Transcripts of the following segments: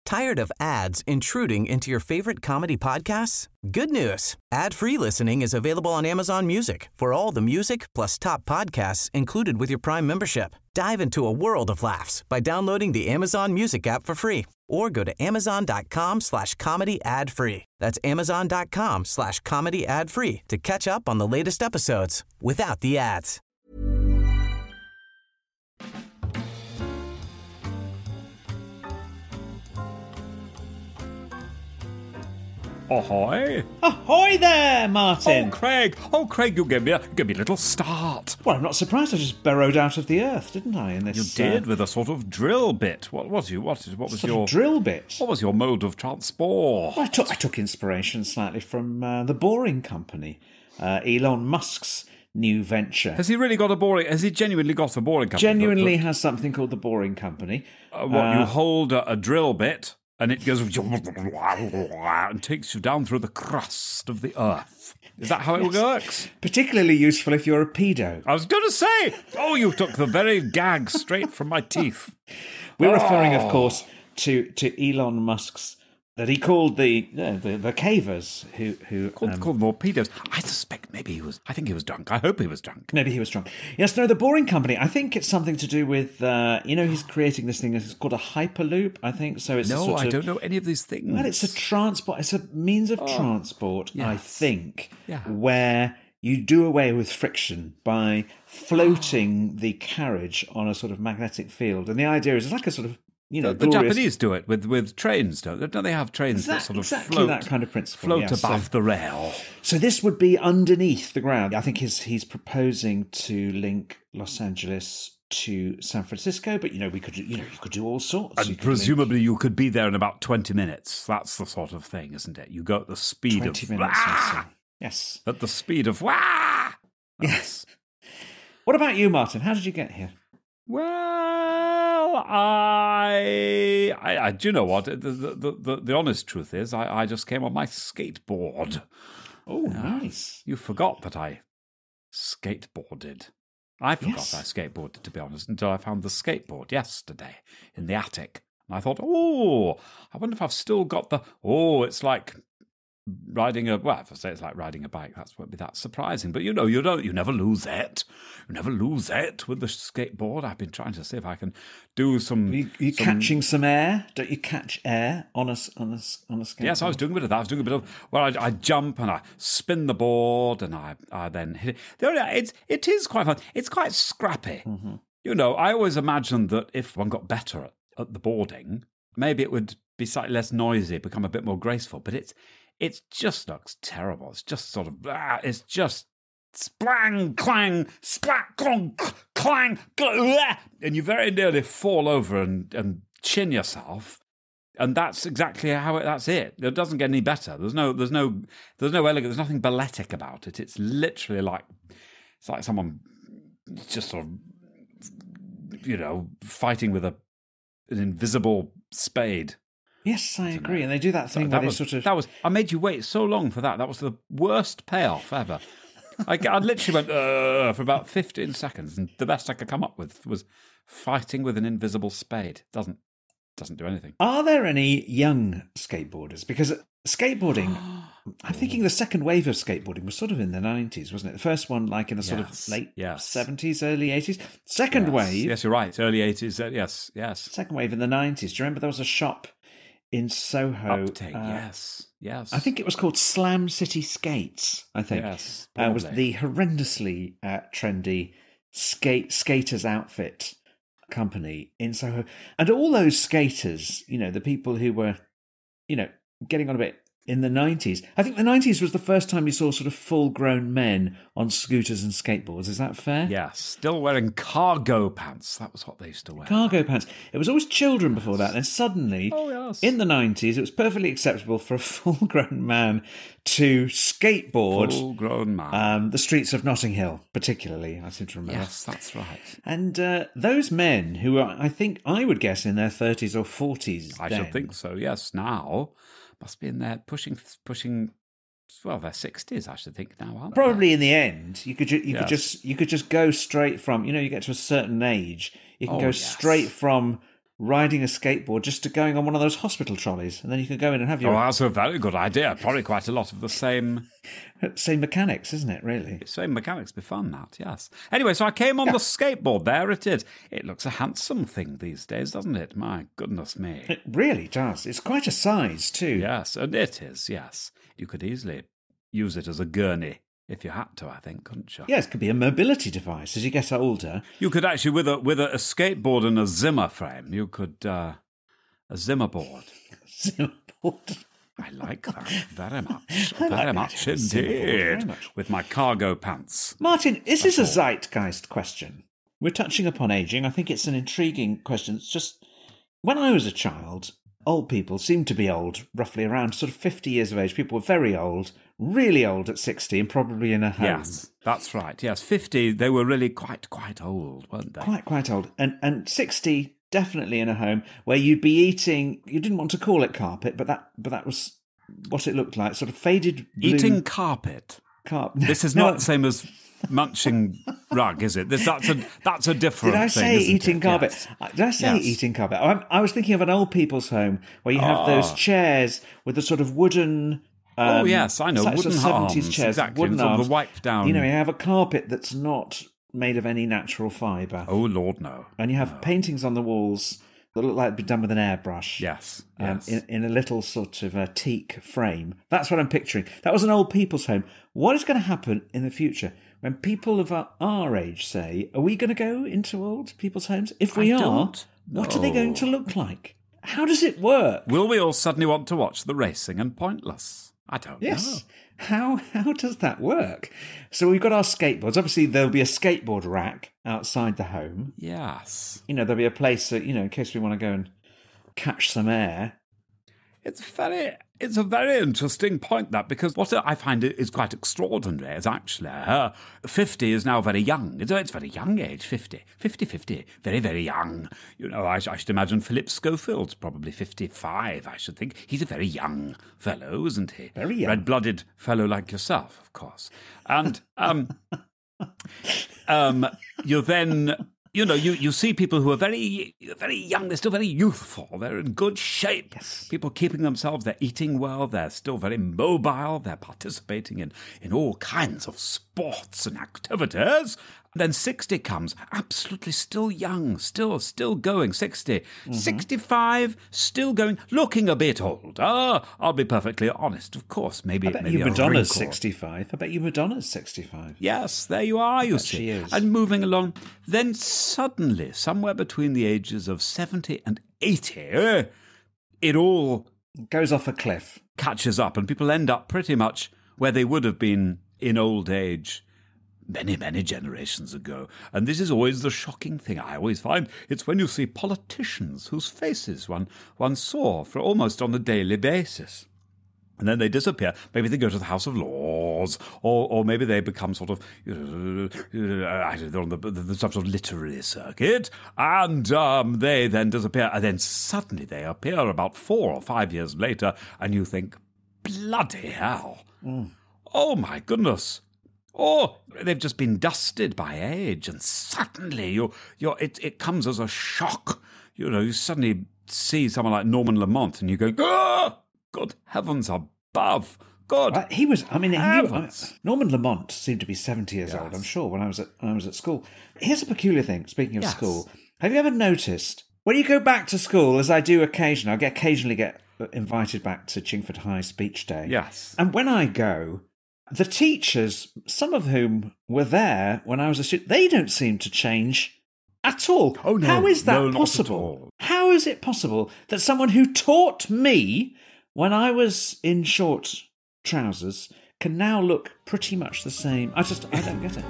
Tired of ads intruding into your favorite comedy podcasts? Good news. Ad-free listening is available on Amazon Music for all the music plus top podcasts included with your Prime membership. Dive into a world of laughs by downloading the Amazon Music app for free or go to amazon.com/comedy ad-free. That's amazon.com/comedy ad-free to catch up on the latest episodes without the ads. Ahoy! Ahoy there, Martin! Oh, Craig, you gave me a little start. Well, I'm not surprised. I just burrowed out of the earth, didn't I? In this, You did with a sort of drill bit. What was your drill bit? What was your mode of transport? Well, I took inspiration slightly from the Boring Company, Elon Musk's new venture. Has he really got a boring? Has he genuinely got a boring company? Genuinely has something called the Boring Company. You hold a drill bit and it goes and takes you down through the crust of the earth. Is that how it works? Particularly useful if you're a pedo. I was going to say, you took the very gag straight from my teeth. We're referring, of course, to Elon Musk's that he called the cavers who called them all pedos. I suspect maybe he was. I think he was drunk. I hope he was drunk. Maybe he was drunk. Yes, no, the Boring Company. I think it's something to do with he's creating this thing. It's called a hyperloop. I think so. It's I don't know any of these things. Well, it's a transport. It's a means of transport. Yes. I think where you do away with friction by floating the carriage on a sort of magnetic field, and the idea is it's like a sort of the Japanese do it with trains, don't they? Have trains that sort of float, that kind of principle, float above the rail. So this would be underneath the ground. I think he's proposing to link Los Angeles to San Francisco, but you could do all sorts. And presumably you could be there in about 20 minutes. That's the sort of thing, isn't it? You go at the speed 20 of minutes or so. Yes, at the speed of Yes. What about you, Martin? How did you get here? Well, I do you know what? The honest truth is, I just came on my skateboard. Oh, nice. You forgot that I skateboarded. I forgot I skateboarded, to be honest, until I found the skateboard yesterday in the attic. And I thought, I wonder if I've still got it's like riding if I say it's like riding a bike, that won't be that surprising. But you never lose it. You never lose it with the skateboard. I've been trying to see if I can do some. Are you catching some air? Don't you catch air on a skateboard? Yes, I was doing a bit of that. I was doing a bit of I jump and I spin the board and I then hit it. It is quite fun. It's quite scrappy. Mm-hmm. I always imagined that if one got better at the boarding, maybe it would be slightly less noisy, become a bit more graceful. But it just looks terrible. It's just sort of, it's just splang, clang, splat, clong, clang, and you very nearly fall over and chin yourself. And that's exactly that's it. It doesn't get any better. There's no elegance. There's nothing balletic about it. It's literally like someone just sort of, fighting with an invisible spade. Yes, I agree. And they do that thing where I made you wait so long for that. That was the worst payoff ever. I literally went for about 15 seconds, and the best I could come up with was fighting with an invisible spade. Doesn't do anything. Are there any young skateboarders? Because skateboarding, I'm thinking the second wave of skateboarding was sort of in the 90s, wasn't it? The first one, like in the sort of late 70s, early 80s. Second wave. Yes, you're right. Early 80s. Yes. Second wave in the 90s. Do you remember there was a shop in Soho? Uptake, yes. I think it was called Slam City Skates, I think. Yes, it was the horrendously trendy skater's outfit company in Soho. And all those skaters, the people who were, getting on a bit in the 90s. I think the 90s was the first time you saw sort of full-grown men on scooters and skateboards. Is that fair? Yes, still wearing cargo pants. That was what they used to wear. Cargo pants. It was always children before that. And suddenly, in the 90s, it was perfectly acceptable for a full-grown man to skateboard. Full-grown man. The streets of Notting Hill, particularly, I seem to remember. Yes, that's right. And those men who are, I think, I would guess in their 30s or 40s I should think so, yes. Now must be in there pushing, well, their 60s, I should think now, aren't they? Probably in the end, you could just go straight from, you get to a certain age, you can go straight from riding a skateboard just to going on one of those hospital trolleys, and then you can go in and have your that's a very good idea. Probably quite a lot of the same mechanics, isn't it, really? same mechanics. Be fun, that, yes. Anyway, so I came on the skateboard. There it is. It looks a handsome thing these days, doesn't it? My goodness me. It really does. It's quite a size, too. Yes, and it is, yes. You could easily use it as a gurney if you had to, I think, couldn't you? Yes, it could be a mobility device as you get older. You could actually, with a skateboard and a Zimmer frame, you could, a Zimmer board. Zimmer board. I like that very much. I like Very that. much Zimmer board, very indeed. much. With my cargo pants. Martin, is this a That's all. zeitgeist question? We're touching upon ageing. I think it's an intriguing question. It's just, when I was a child, old people seemed to be old, roughly around sort of 50 years of age. People were very old, really old at 60 and probably in a home. Yes, that's right. Yes, 50, they were really quite old, weren't they? Quite old. And 60, definitely in a home where you'd be eating, you didn't want to call it carpet, but that was what it looked like, sort of faded blue Eating carpet. carpet. This is not the same as munching rug, is it? That's a different Did I thing, say isn't eating it? carpet? Yes. Did I say Yes. eating carpet? I was thinking of an old people's home where you have those chairs with the sort of wooden. Oh, yes, I know, it's like wooden sort of 70s arms, chairs, exactly, wooden and sort of arms. a wipe down. You know, you have a carpet that's not made of any natural fibre, Oh, Lord, no. and you have paintings on the walls that look like they've been done with an airbrush. Yes, yes. In a little sort of a teak frame. That's what I'm picturing. That was an old people's home. What is going to happen in the future when people of our age say, are we going to go into old people's homes? If we I are, don't what are they going to know. look like? How does it work? Will we all suddenly want to watch the racing and Pointless? I don't know. Yes. How does that work? So we've got our skateboards. Obviously, there'll be a skateboard rack outside the home. Yes. You know, there'll be a place that, you know, in case we want to go and catch some air. It's a very interesting point, that, because what I find is quite extraordinary is actually 50 is now very young. It's a very young age, 50. 50, very, very young. You know, I should imagine Philip Schofield's probably 55, I should think. He's a very young fellow, isn't he? Very young. Red-blooded fellow like yourself, of course. And you then... You know, you see people who are very, very young, they're still very youthful, they're in good shape. Yes. People keeping themselves, they're eating well, they're still very mobile, they're participating in all kinds of sports and activities. And then 60 comes, absolutely still young, still going, 60. 65, still going, looking a bit old. I'll be perfectly honest, of course, maybe I bet maybe you a Madonna's wrinkle. 65. I bet you Madonna's 65. Yes, there you are, you bet see. she is. And moving along, then suddenly, somewhere between the ages of 70 and 80, it all Goes off a cliff. catches up, and people end up pretty much where they would have been in old age many, many generations ago. And this is always the shocking thing I always find. It's when you see politicians whose faces one saw for almost on a daily basis. And then they disappear. Maybe they go to the House of Lords, or maybe they become sort of, I don't know, on the some sort of literary circuit, and they then disappear, and then suddenly they appear about 4 or 5 years later, and you think, bloody hell! Oh my goodness! Oh, they've just been dusted by age, and suddenly it comes as a shock. You know, you suddenly see someone like Norman Lamont, and you go, ah! Good heavens above! God, He was. I mean, Heavens. Norman Lamont seemed to be 70 years old. I'm sure when I was at school. Here's a peculiar thing. Speaking of Yes. school, have you ever noticed when you go back to school, as I do occasionally, occasionally get invited back to Chingford High Speech Day. Yes. And when I go, the teachers, some of whom were there when I was a student, they don't seem to change at all. Oh, no. How is that No, not at possible? all. How is it possible that someone who taught me when I was in short trousers can now look pretty much the same? I don't get it.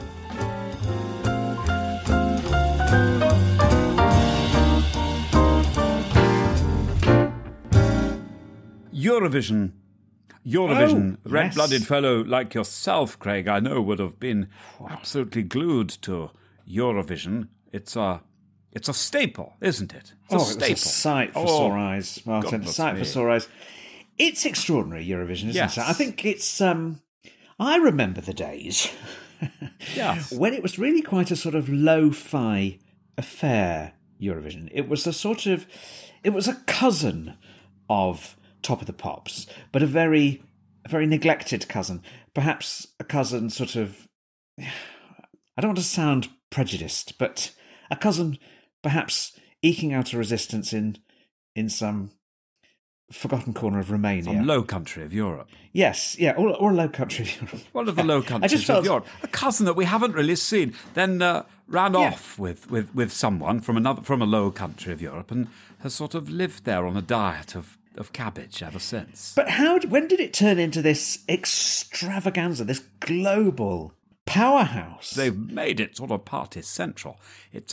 Eurovision, Oh, red-blooded yes. fellow like yourself, Craig, I know would have been absolutely glued to Eurovision. It's a staple, isn't it? It's a It staple. was a sight for Oh, sore eyes, Martin. A goodness sight me. for sore eyes. It's extraordinary, Eurovision, isn't Yes. it? I think it's... I remember the days Yes. when it was really quite a sort of lo-fi affair. Eurovision. It was a cousin of Top of the Pops, but a very neglected cousin. Perhaps a cousin sort of, I don't want to sound prejudiced, but a cousin perhaps eking out a resistance in some forgotten corner of Romania. Some low country of Europe. Yes, yeah, or a low country of Europe. One of the low countries of Europe. A cousin that we haven't really seen. Then ran off with someone from a low country of Europe and has sort of lived there on a diet of cabbage ever since. But when did it turn into this extravaganza, this global powerhouse? They've made it sort of party central. It's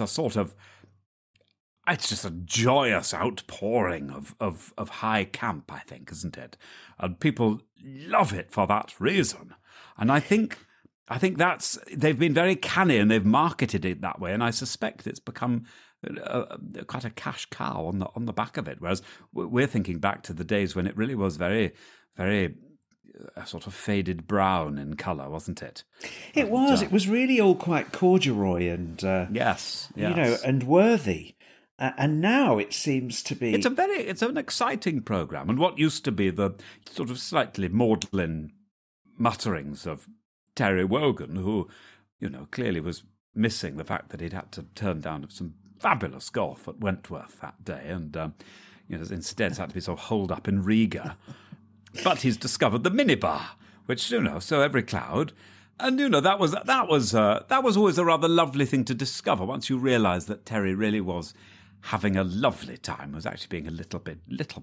just a joyous outpouring of high camp, I think, isn't it? And people love it for that reason. And I think they've been very canny and they've marketed it that way. And I suspect it's become quite a cash cow on the back of it. Whereas we're thinking back to the days when it really was very, very sort of faded brown in colour, wasn't it? It was. It was really all quite corduroy and yes, and worthy. And now it seems to be... It's an exciting programme. And what used to be the sort of slightly maudlin mutterings of Terry Wogan, who, clearly was missing the fact that he'd had to turn down some fabulous golf at Wentworth that day and, instead had to be sort of holed up in Riga. But he's discovered the minibar, which, so every cloud... And, that was always a rather lovely thing to discover once you realise that Terry really was having a lovely time, was actually being a little bit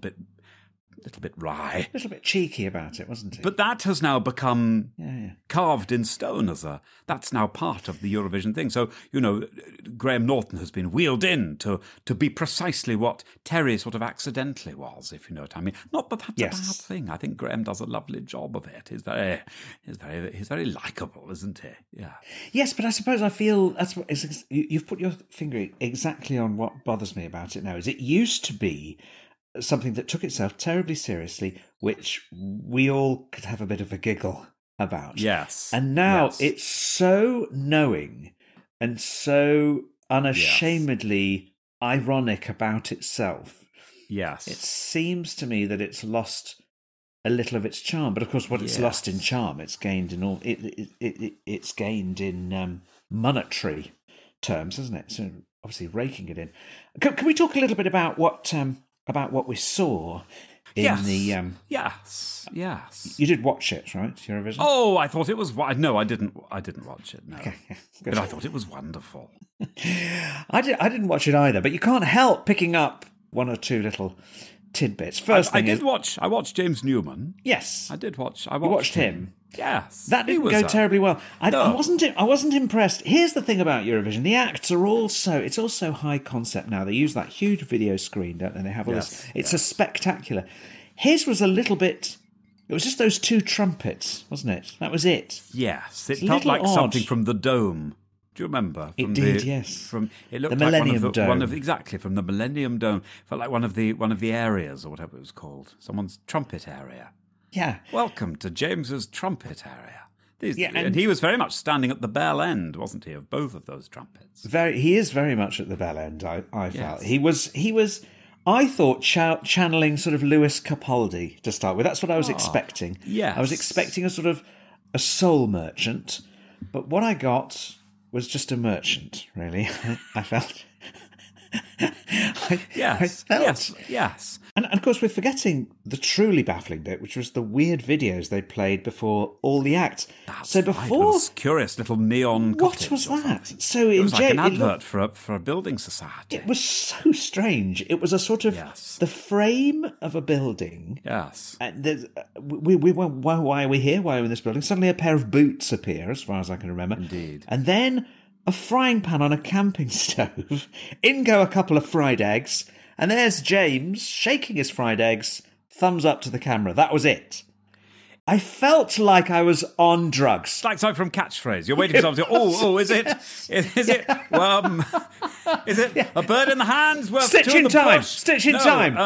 wry. A little bit cheeky about it, wasn't he? But that has now become carved in stone that's now part of the Eurovision thing. So, Graham Norton has been wheeled in to be precisely what Terry sort of accidentally was, if you know what I mean. Not that that's a bad thing. I think Graham does a lovely job of it. He's very likeable, isn't he? Yeah. Yes, but I suppose I feel you've put your finger exactly on what bothers me about it now. Is it used to be something that took itself terribly seriously, which we all could have a bit of a giggle about. Yes. And now it's so knowing and so unashamedly ironic about itself. Yes. It seems to me that it's lost a little of its charm. But of course, what it's lost in charm, it's gained in all. It's gained in monetary terms, hasn't it? So obviously raking it in. Can we talk a little bit about what we saw in the... Yes. You did watch it, right, Eurovision? Oh, I thought it was... No, I didn't watch it, no. Okay. But I thought it was wonderful. I didn't watch it either, but you can't help picking up one or two little tidbits. I watched James Newman. Yes. I watched him. Yes. That didn't go terribly well. I wasn't impressed. Here's the thing about Eurovision. The acts are it's also high concept now. They use that huge video screen, don't they? They have all this. It's a spectacular. His was a little bit... It was just those two trumpets, wasn't it? That was it. Yes. It felt like something from the Dome. Do you remember? It did, yes. It looked the like Millennium Dome. Exactly, from the Millennium Dome. It felt like one of the areas, or whatever it was called. Someone's trumpet area. Yeah. Welcome to James's trumpet area. And he was very much standing at the bell end, wasn't he, of both of those trumpets? He is very much at the bell end, I felt. He was I thought channeling sort of Lewis Capaldi to start with. That's what I was expecting. Yes. I was expecting a sort of a soul merchant, but what I got was just a merchant, really. I felt... Yes. And of course, we're forgetting the truly baffling bit, which was the weird videos they played before all the acts. That's right, with this curious little neon cottage. What was that? So it was like an advert for a building society. It was so strange. It was a sort of the frame of a building. Yes. We why are we here? Why are we in this building? Suddenly a pair of boots appear, as far as I can remember. Indeed. And then a frying pan on a camping stove. In go a couple of fried eggs. And there's James shaking his fried eggs, thumbs up to the camera. That was it. I felt like I was on drugs. It's like something from Catchphrase. You're waiting for something to go, is it? Is it a bird in the hands? Worth Stitch two in in the time. bush? Stitch in time.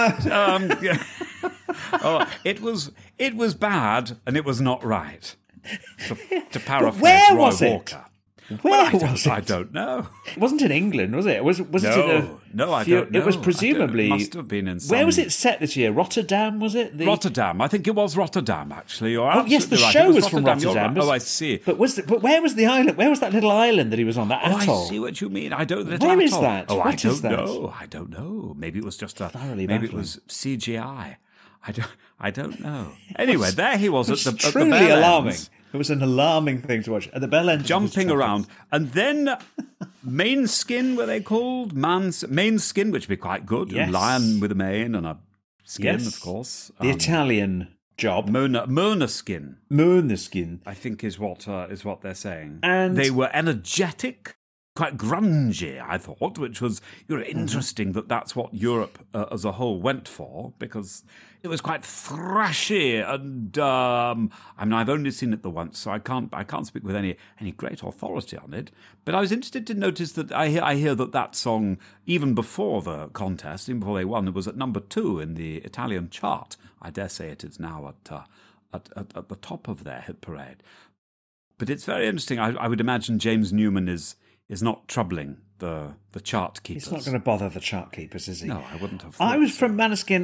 It was bad and it was not right. To paraphrase Where Roy was Walker. Where was it? I don't know. It wasn't in England, was it? Was it in a... No, I don't know. It was presumably... It must have been in some... Where was it set this year? Rotterdam, was it? Rotterdam. I think it was Rotterdam, actually. Oh, yes, the show was from Rotterdam. Right. Oh, I see. But where was the island? Where was that little island that he was on, that atoll? I see what you mean. I don't... Where is that? Oh, What is that? I don't know. Maybe it was just Thoroughly maybe baffling. it was CGI. I don't know. Anyway, there he was at the truly bell alarming. ends, It was an alarming thing to watch. At the bell end, jumping around, and then Main Skin, were they called? Main Skin, which would be quite good. Yes. A lion with a mane and a skin, Yes. of course. The Italian job. Mona Skin, Mooneskin. I think is what they're saying. And- they were energetic, quite grungy, I thought, which was interesting that that's what Europe as a whole went for, because it was quite thrashy and I mean, I've only seen it the once, so I can't speak with any great authority on it. But I was interested to notice that I hear that song, even before the contest, even before they won, it was at number 2 in the Italian chart. I dare say it is now at the top of their hit parade. But it's very interesting. I would imagine James Newman is not troubling the chart keepers. He's not going to bother the chart keepers, is he? No, I wouldn't have thought I was so. from Mooneskin,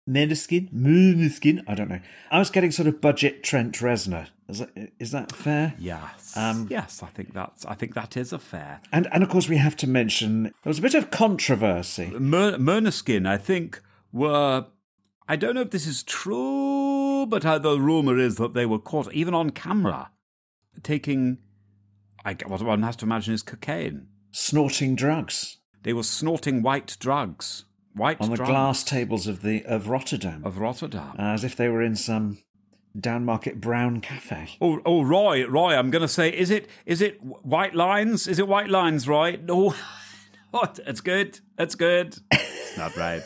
I don't know. I was getting sort of budget Trent Reznor. Is that fair? Yes. Yes, I think that is a fair. And of course we have to mention there was a bit of controversy. Måneskin, I think, were... I don't know if this is true, but the rumour is that they were caught, even on camera, taking... what one has to imagine is cocaine. Snorting drugs. They were snorting white drugs. On the glass tables of Rotterdam. Of Rotterdam. As if they were in some downmarket brown cafe. Oh, Roy, I'm going to say, is it white lines? Is it white lines, Roy? No, it's good. It's not right.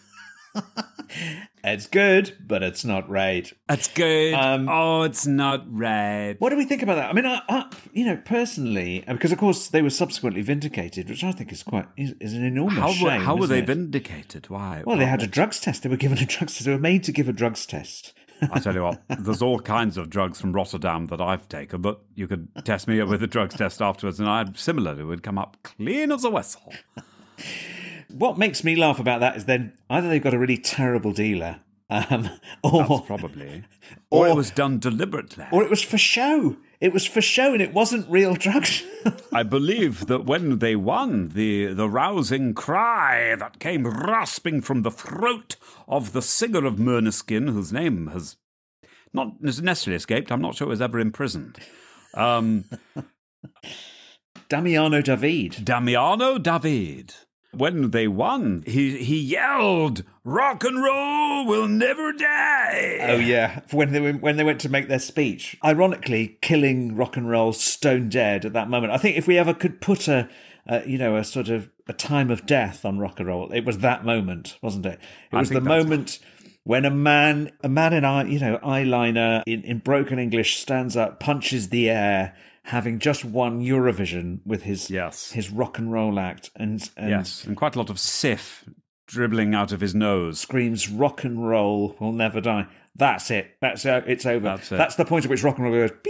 It's good, but it's not right. It's good. It's not right. What do we think about that? I mean, I personally, because of course they were subsequently vindicated, which I think is an enormous shame. How were they isn't it? vindicated? Why? Well, they had a drugs test. They were given a drugs test. They were made to give a drugs test. I tell you what, there's all kinds of drugs from Rotterdam that I've taken, but you could test me with a drugs test afterwards, and I'd similarly would come up clean as a whistle. What makes me laugh about that is then either they've got a really terrible dealer, That's probably, or it was done deliberately, or it was for show. It was for show, and it wasn't real drugs. I believe that when they won, the rousing cry that came rasping from the throat of the singer of Måneskin, whose name has not necessarily escaped, I'm not sure it was ever imprisoned. Damiano David. Damiano David. When they won, he yelled, "Rock and roll will never die!" Oh yeah, when they went to make their speech, ironically killing rock and roll stone dead at that moment. I think if we ever could put a sort of a time of death on rock and roll, it was that moment, wasn't it? It was the moment when a man in eyeliner in broken English stands up, punches the air, having just won Eurovision with his rock and roll act, and quite a lot of sif dribbling out of his nose. Screams, "Rock and roll will never die." That's it. It's over. That's the point at which rock and roll goes beep.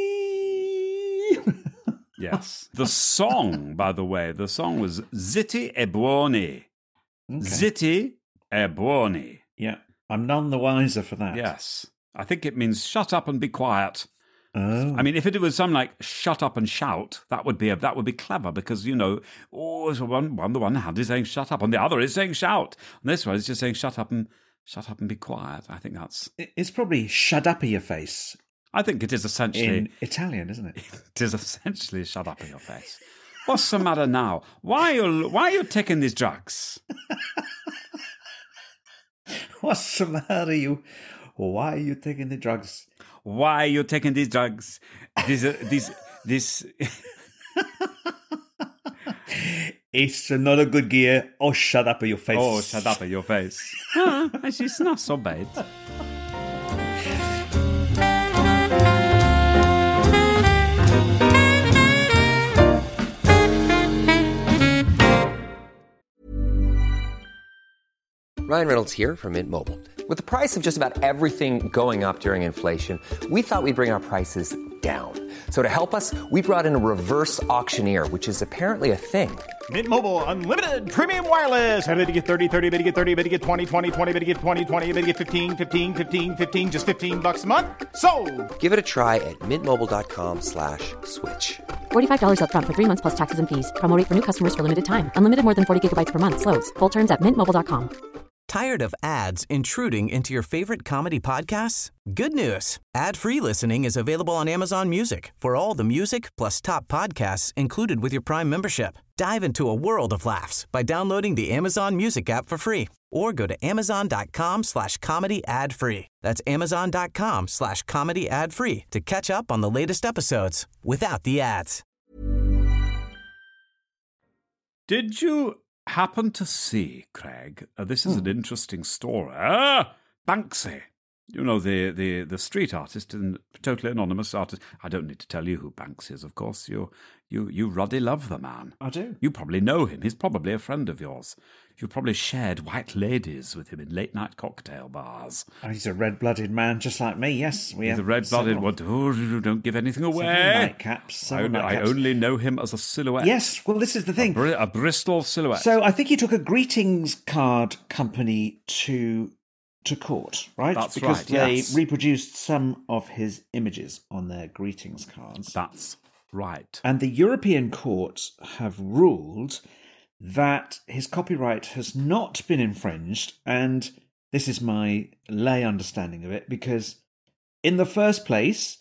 Yes. The song, by the way, was Zitti e Buoni. Okay. Zitti e Buoni. Yeah, I'm none the wiser for that. Yes. I think it means shut up and be quiet. Oh. I mean, if it was something like "shut up and shout," that would be clever, because so the one hand is saying "shut up" and the other is saying "shout." And this one is just saying "shut up and be quiet." I think it's probably "shut up in your face." I think it is essentially in Italian, isn't it? It is essentially "shut up in your face." What's the matter now? Why are you taking these drugs? What's the matter, you? Why are you taking the drugs? Why are you taking these drugs? This. It's not a good gear. Oh, shut up in your face. Oh, shut up in your face. It's not so bad. Ryan Reynolds here from Mint Mobile. With the price of just about everything going up during inflation, we thought we'd bring our prices down. So to help us, we brought in a reverse auctioneer, which is apparently a thing. Mint Mobile Unlimited Premium Wireless. How to get 30, 30, bit to get 30, bit to get 20, 20, 20, bit to get 20, 20, bit to get 15, 15, 15, 15, just $15 a month? Sold! Give it a try at mintmobile.com/switch. $45 up front for 3 months plus taxes and fees. Promo rate for new customers for limited time. Unlimited more than 40 gigabytes per month. Slows full terms at mintmobile.com. Tired of ads intruding into your favorite comedy podcasts? Good news. Ad-free listening is available on Amazon Music for all the music plus top podcasts included with your Prime membership. Dive into a world of laughs by downloading the Amazon Music app for free or go to amazon.com/comedy ad-free. That's amazon.com/comedy ad-free to catch up on the latest episodes without the ads. Did you happen to see, Craig? This is an interesting story. Banksy. You know, the street artist and totally anonymous artist. I don't need to tell you who Banksy is, of course. You ruddy love the man. I do. You probably know him. He's probably a friend of yours. You probably shared white ladies with him in late-night cocktail bars. Oh, he's a red-blooded man just like me, yes. He's a red-blooded one. Oh, don't give anything away. Nightcaps. I only know him as a silhouette. Yes, well, this is the thing. A Bristol silhouette. So I think he took a greetings card company to court, right? That's because right, they yes. reproduced some of his images on their greetings cards. That's right. And the European courts have ruled that his copyright has not been infringed, and this is my lay understanding of it, because in the first place,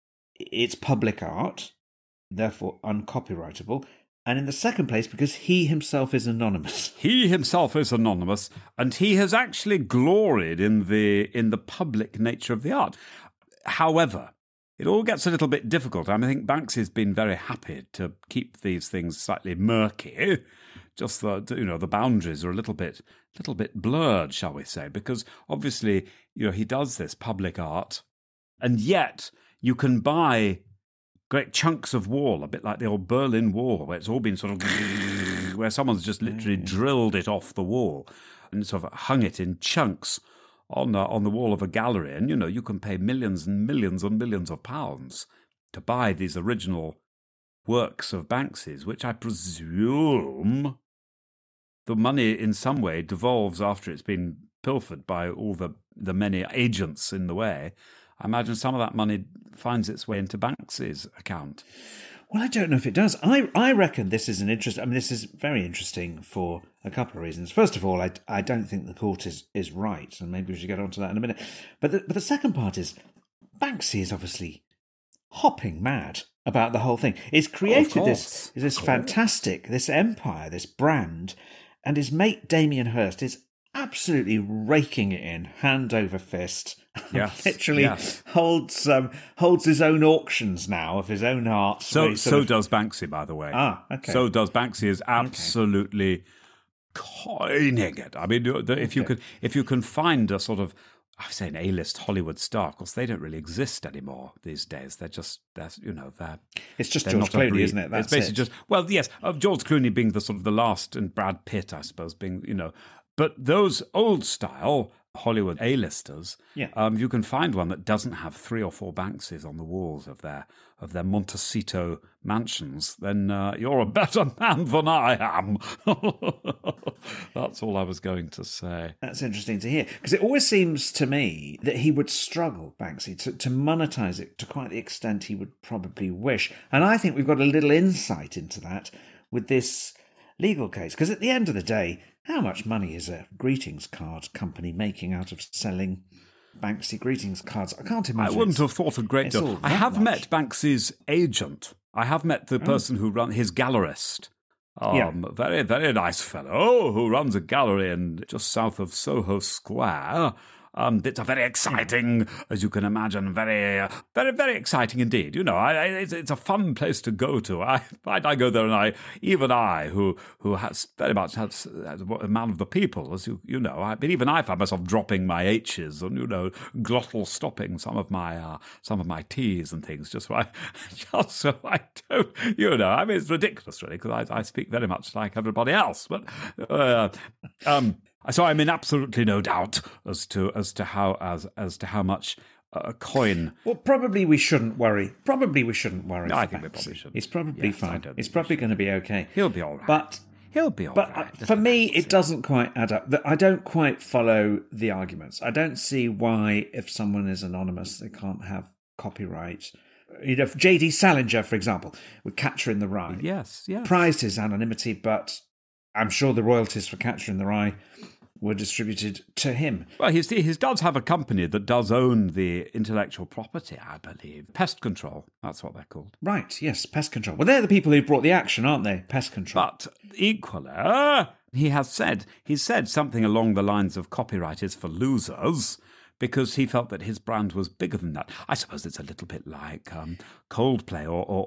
it's public art, therefore uncopyrightable, and in the second place, because he himself is anonymous. He himself is anonymous, and he has actually gloried in the public nature of the art. However, it all gets a little bit difficult. I think Banksy's been very happy to keep these things slightly murky. Just the boundaries are a little bit blurred, shall we say? Because obviously, he does this public art, and yet you can buy great chunks of wall, a bit like the old Berlin Wall, where it's all been sort of where someone's just literally drilled it off the wall and sort of hung it in chunks on the wall of a gallery, and you can pay millions and millions and millions of pounds to buy these original works of Banksy's, which I presume the money in some way devolves after it's been pilfered by all the many agents in the way. I imagine some of that money finds its way into Banksy's account. Well, I don't know if it does. I reckon this is this is very interesting for a couple of reasons. First of all, I don't think the court is right, and maybe we should get onto that in a minute. But the second part is, Banksy is obviously hopping mad about the whole thing. He's created this fantastic, this empire, this brand, and his mate Damien Hirst is absolutely raking it in, hand over fist. Yes, literally holds his own auctions now of his own art. So does Banksy, by the way. Okay. So does Banksy. Is absolutely coining it. I mean, if you can find a sort of, I say, an A-list Hollywood star, of course, they don't really exist anymore these days. It's just George Clooney, isn't it? That's it's basically just, well, yes, George Clooney being the sort of the last, and Brad Pitt, I suppose, being, but those old style Hollywood A-listers, you can find one that doesn't have 3 or 4 Banksys on the walls of their Montecito mansions, then you're a better man than I am. That's all I was going to say. That's interesting to hear, because it always seems to me that he would struggle, Banksy, to monetize it to quite the extent he would probably wish. And I think we've got a little insight into that with this legal case, because at the end of the day, how much money is a greetings card company making out of selling Banksy greetings cards? I can't imagine. I wouldn't have thought a great deal. I have met Banksy's agent. I have met the person who runs his gallerist. Very, very nice fellow who runs a gallery just south of Soho Square. It's a very exciting, as you can imagine, very, very, very exciting indeed. It's a fun place to go to. I go there, and who has very much has a man of the people, as you know. I mean, even I find myself dropping my H's and glottal stopping some of my T's and things just so I don't. I mean, it's ridiculous, really, because I speak very much like everybody else, but. So I'm in absolutely no doubt as to how much a coin. Well, probably we shouldn't worry. Probably we shouldn't worry. No, for I think we Banksy. probably shouldn't. He's probably Yes, I fine. don't He's think we probably going to be okay. He'll be all right. But He'll be all right. for me, it doesn't quite add up. I don't quite follow the arguments. I don't see why, if someone is anonymous, they can't have copyright. You know, J.D. Salinger, for example, with Catcher in the Rye. Yes, yes. Prized his anonymity, but I'm sure the royalties for Catcher in the Rye were distributed to him. Well, he does have a company that does own the intellectual property, I believe. Pest Control, that's what they're called. Right, yes, Pest Control. Well, they're the people who brought the action, aren't they? Pest Control. But equally, he's said something along the lines of copyright is for losers, because he felt that his brand was bigger than that. I suppose it's a little bit like Coldplay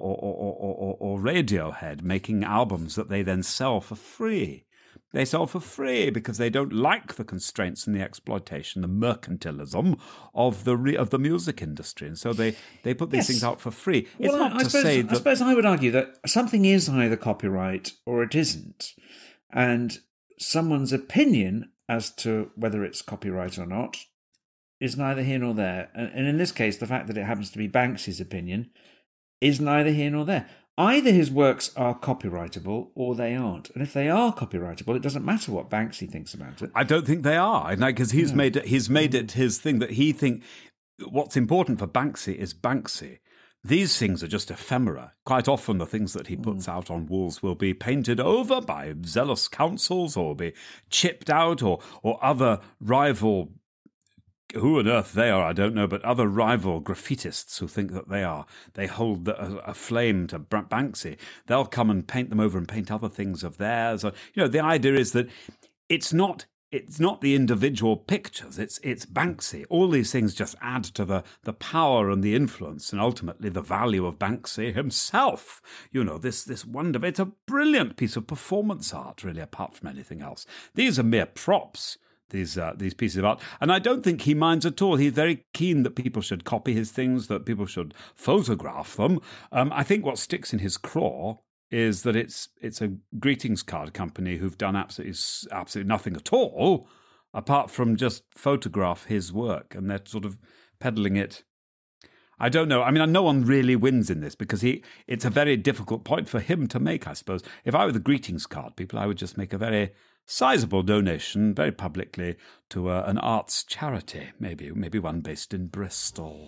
or Radiohead making albums that they then sell for free. They sell for free because they don't like the constraints and the exploitation, the mercantilism of the music industry, and so they put these things out for free. It's not to say that. I suppose I would argue that something is either copyright or it isn't, and someone's opinion as to whether it's copyright or not is neither here nor there. And in this case, the fact that it happens to be Banksy's opinion is neither here nor there. Either his works are copyrightable or they aren't. And if they are copyrightable, it doesn't matter what Banksy thinks about it. I don't think they are, because he's made it his thing that he think what's important for Banksy is Banksy. These things are just ephemera. Quite often the things that he puts out on walls will be painted over by zealous councils or be chipped out or other rival. Who on earth they are, I don't know, but other rival graffitists who think that they hold a flame to Banksy, they'll come and paint them over and paint other things of theirs. Or, the idea is that it's not the individual pictures, it's Banksy. All these things just add to the power and the influence and ultimately the value of Banksy himself. This wonderful, it's a brilliant piece of performance art, really, apart from anything else. These are mere props. These pieces of art. And I don't think he minds at all. He's very keen that people should copy his things, that people should photograph them. I think what sticks in his craw is that it's a greetings card company who've done absolutely nothing at all apart from just photograph his work, and they're sort of peddling it. I don't know. I mean, no one really wins in this because it's a very difficult point for him to make, I suppose. If I were the greetings card people, I would just make a very sizable donation very publicly to an arts charity, maybe one based in Bristol.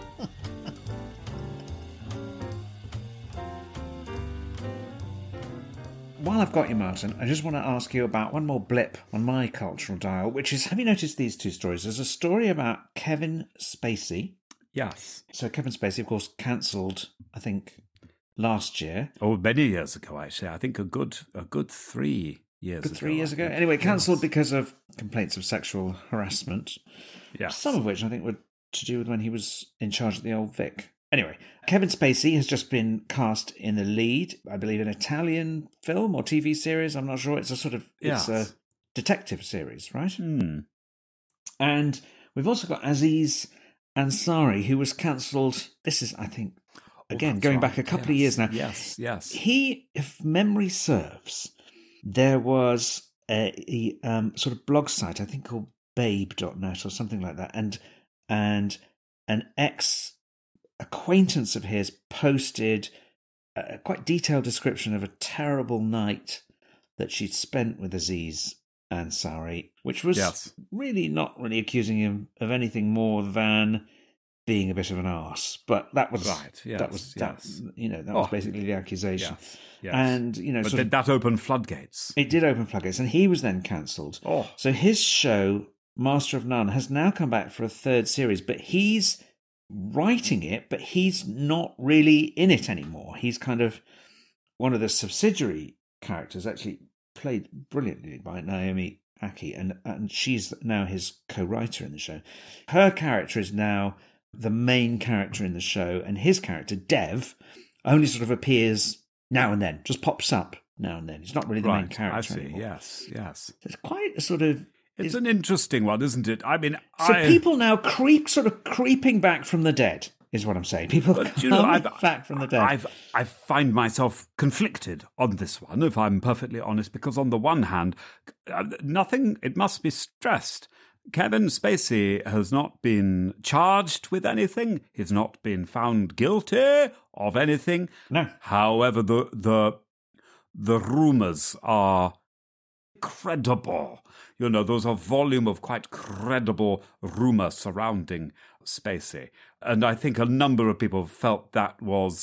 While I've got you, Martin, I just want to ask you about one more blip on my cultural dial, which is, have you noticed these two stories? There's a story about Kevin Spacey. Yes. So Kevin Spacey, of course, cancelled, I think, last year. Oh, many years ago, actually. I think a good 3 years ago. 3 years ago? Anyway, cancelled because of complaints of sexual harassment. Yes. Some of which I think were to do with when he was in charge of the Old Vic. Anyway, Kevin Spacey has just been cast in the lead, I believe, an Italian film or TV series. I'm not sure. It's it's a detective series, right? And we've also got Aziz Ansari, who was cancelled. This is, I think, again, going back a couple of years now. Yes. He, if memory serves, there was a sort of blog site, I think called babe.net or something like that. And an ex-acquaintance of his posted a quite detailed description of a terrible night that she'd spent with Aziz Ansari, which was really not really accusing him of anything more than being a bit of an arse. But that was right. Yes, that was basically the accusation. Yes. And but that opened floodgates. It did open floodgates, and he was then cancelled. So his show, Master of None, has now come back for a third series, but he's writing it, but he's not really in it anymore. He's kind of one of the subsidiary characters, actually played brilliantly by Naomi Aki, and she's now his co-writer in the show. Her character is now the main character in the show, and his character, Dev, only sort of appears now and then, just pops up now and then. He's not really the main character anymore. Yes. It's quite a sort of... It's an interesting one, isn't it? I mean, people now creeping back from the dead, is what I'm saying. People coming back from the dead. I find myself conflicted on this one, if I'm perfectly honest, because on the one hand, it must be stressed, Kevin Spacey has not been charged with anything. He's not been found guilty of anything. No. However, the rumours are credible. You know, there's a volume of quite credible rumour surrounding Spacey. And I think a number of people felt there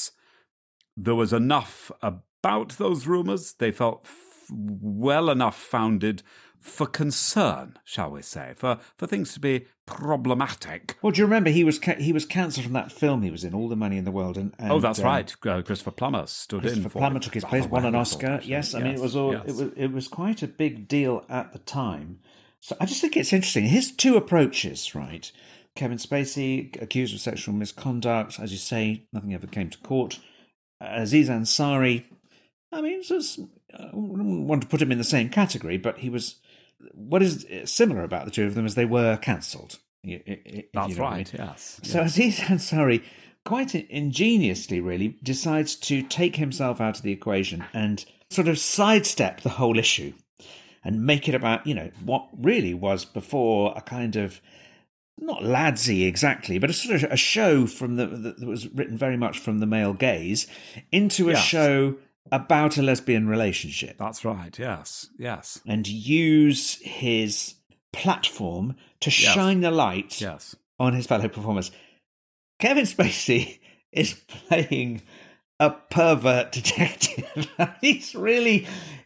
was enough about those rumours. They felt well enough founded for concern, shall we say, for things to be problematic. Well, do you remember he was cancelled from that film he was in, All the Money in the World? And that's right. Christopher Plummer stood in for Christopher Plummer took his place, won an Oscar. Yes, I mean, it was quite a big deal at the time. So I just think it's interesting. His two approaches, right? Kevin Spacey, accused of sexual misconduct. As you say, nothing ever came to court. Aziz Ansari, I mean, I wouldn't want to put him in the same category, but he was... What is similar about the two of them is they were cancelled. That's right, yes. So Aziz Ansari, quite ingeniously really, decides to take himself out of the equation and sort of sidestep the whole issue and make it about, what really was before a kind of, not ladsy exactly, but a sort of a show that was written very much from the male gaze into a show about a lesbian relationship. That's right, yes. And use his platform to shine the light on his fellow performers. Kevin Spacey is playing a pervert detective. He's really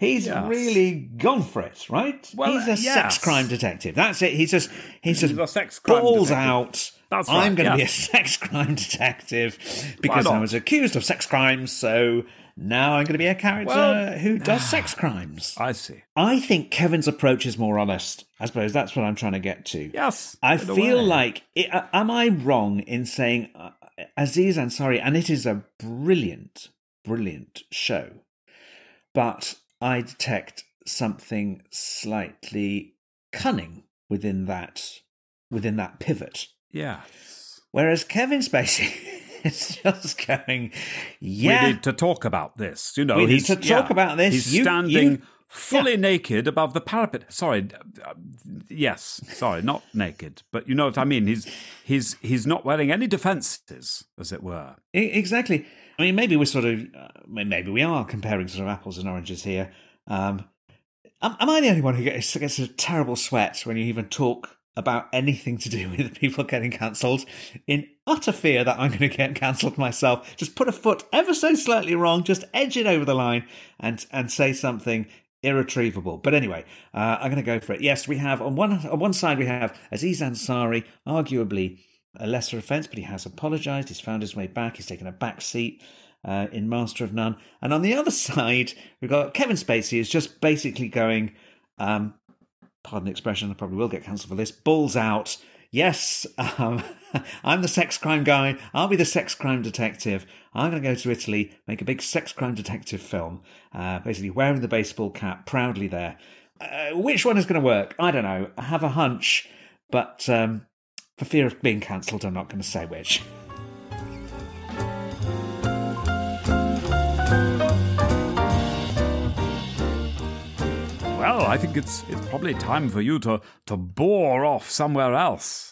gone for it, right? Well, he's a sex crime detective. That's it. He's just a sex crime balls detective. Out. That's right, I'm going to be a sex crime detective because I was accused of sex crimes, so now I'm going to be a character who does sex crimes. I see. I think Kevin's approach is more honest. I suppose that's what I'm trying to get to. Yes. I feel like... am I wrong in saying Aziz Ansari, and it is a brilliant, brilliant show, but I detect something slightly cunning within that pivot. Yes. Whereas Kevin Spacey... It's just going, we need to talk about this. We need to talk about this. He's standing fully naked above the parapet. Sorry, not naked, but you know what I mean. He's not wearing any defences, as it were. Exactly. I mean, maybe maybe we are comparing sort of apples and oranges here. Am I the only one who gets a terrible sweat when you even talk about anything to do with people getting cancelled, in utter fear that I'm going to get cancelled myself? Just put a foot ever so slightly wrong, just edge it over the line and say something irretrievable. But anyway, I'm going to go for it. Yes, we have on one side we have Aziz Ansari, arguably a lesser offence, but he has apologised, he's found his way back, he's taken a back seat in Master of None. And on the other side, we've got Kevin Spacey, who's just basically going... pardon the expression, I probably will get cancelled for this, balls out. Yes, I'm the sex crime guy. I'll be the sex crime detective. I'm going to go to Italy, make a big sex crime detective film, basically wearing the baseball cap, proudly there. Which one is going to work? I don't know. I have a hunch, but for fear of being cancelled, I'm not going to say which. Well, I think it's probably time for you to bore off somewhere else.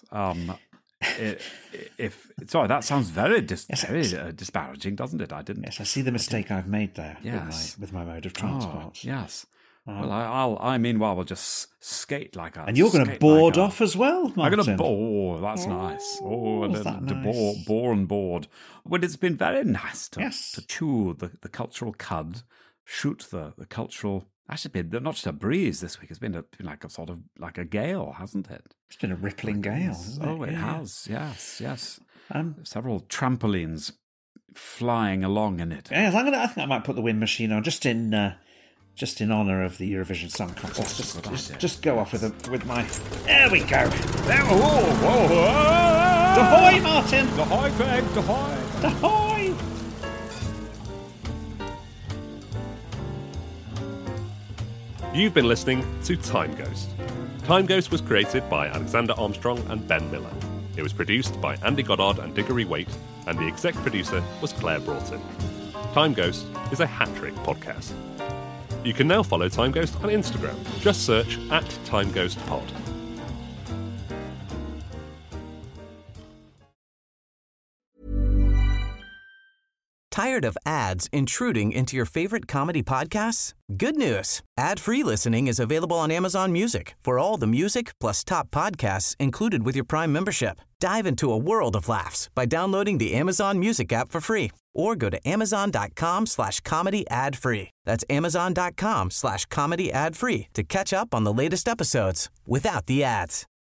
Sorry, that sounds very disparaging, doesn't it? Yes, I see the mistake I've made there. Yes. with my mode of transport. Oh, yes. Well, I meanwhile will just skate like a. And you're going to board off as well, Martin. I'm going to bore. That's nice. To bore and board. Well, it's been very nice to chew the cultural cud, shoot the cultural. Actually, it's been not just a breeze this week. It's been like a sort of like a gale, hasn't it? It's been a rippling gale. It has. Yes. Several trampolines flying along in it. Yes, I think I might put the wind machine on just in honour of the Eurovision Song Contest. Just go off with my. There we go. Whoa! D'hoy, Martin. D'hoy, Craig. D'hoy. D'hoy. You've been listening to Time Ghost. Time Ghost was created by Alexander Armstrong and Ben Miller. It was produced by Andy Goddard and Diggory Waite, and the exec producer was Claire Broughton. Time Ghost is a hat-trick podcast. You can now follow Time Ghost on Instagram. Just search @TimeGhostPod. Tired of ads intruding into your favorite comedy podcasts? Good news. Ad-free listening is available on Amazon Music for all the music plus top podcasts included with your Prime membership. Dive into a world of laughs by downloading the Amazon Music app for free or go to amazon.com/comedy ad-free. That's amazon.com/comedy ad-free to catch up on the latest episodes without the ads.